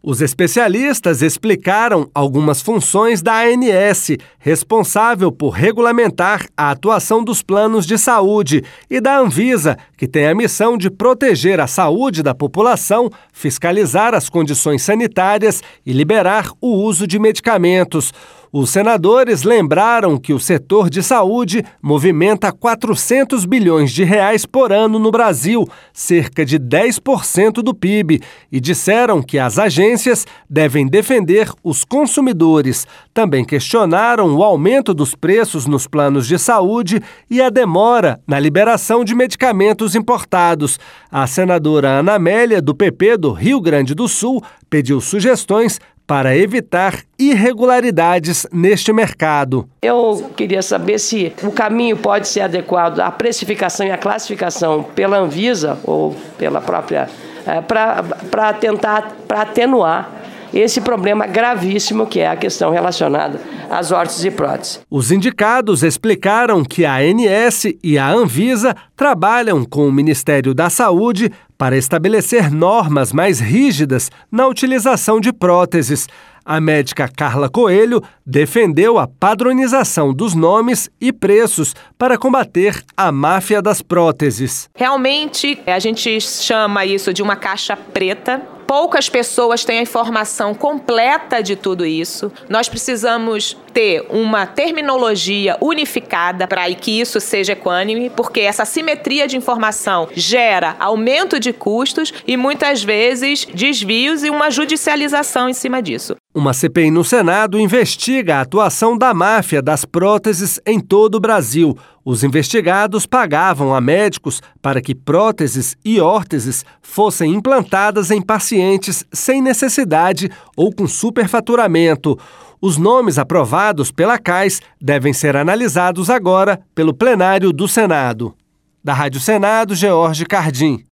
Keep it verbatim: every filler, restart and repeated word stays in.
Os especialistas explicaram algumas funções da ANS, responsável por regulamentar a atuação dos planos de saúde, e da Anvisa, que tem a missão de proteger a saúde da população, fiscalizar as condições sanitárias e liberar o uso de medicamentos. Os senadores lembraram que o setor de saúde movimenta quatrocentos bilhões de reais por ano no Brasil, cerca de dez por cento do P I B, e disseram que as agências devem defender os consumidores. Também questionaram o aumento dos preços nos planos de saúde e a demora na liberação de medicamentos importados. A senadora Ana Amélia, do P P do Rio Grande do Sul, pediu sugestões para evitar irregularidades neste mercado. Eu queria saber se o caminho pode ser adequado à precificação e à classificação pela Anvisa ou pela própria, é, para tentar, para atenuar esse problema gravíssimo que é a questão relacionada às órteses e próteses. Os indicados explicaram que a ANS e a Anvisa trabalham com o Ministério da Saúde para estabelecer normas mais rígidas na utilização de próteses. A médica Carla Coelho defendeu a padronização dos nomes e preços para combater a máfia das próteses. Realmente, a gente chama isso de uma caixa preta. Poucas pessoas têm a informação completa de tudo isso. Nós precisamos ter uma terminologia unificada para que isso seja equânime, porque essa simetria de informação gera aumento de custos e muitas vezes desvios e uma judicialização em cima disso. Uma C P I no Senado investiga a atuação da máfia das próteses em todo o Brasil. Os investigados pagavam a médicos para que próteses e órteses fossem implantadas em pacientes sem necessidade ou com superfaturamento. Os nomes aprovados pela CAIS devem ser analisados agora pelo plenário do Senado. Da Rádio Senado, George Cardim.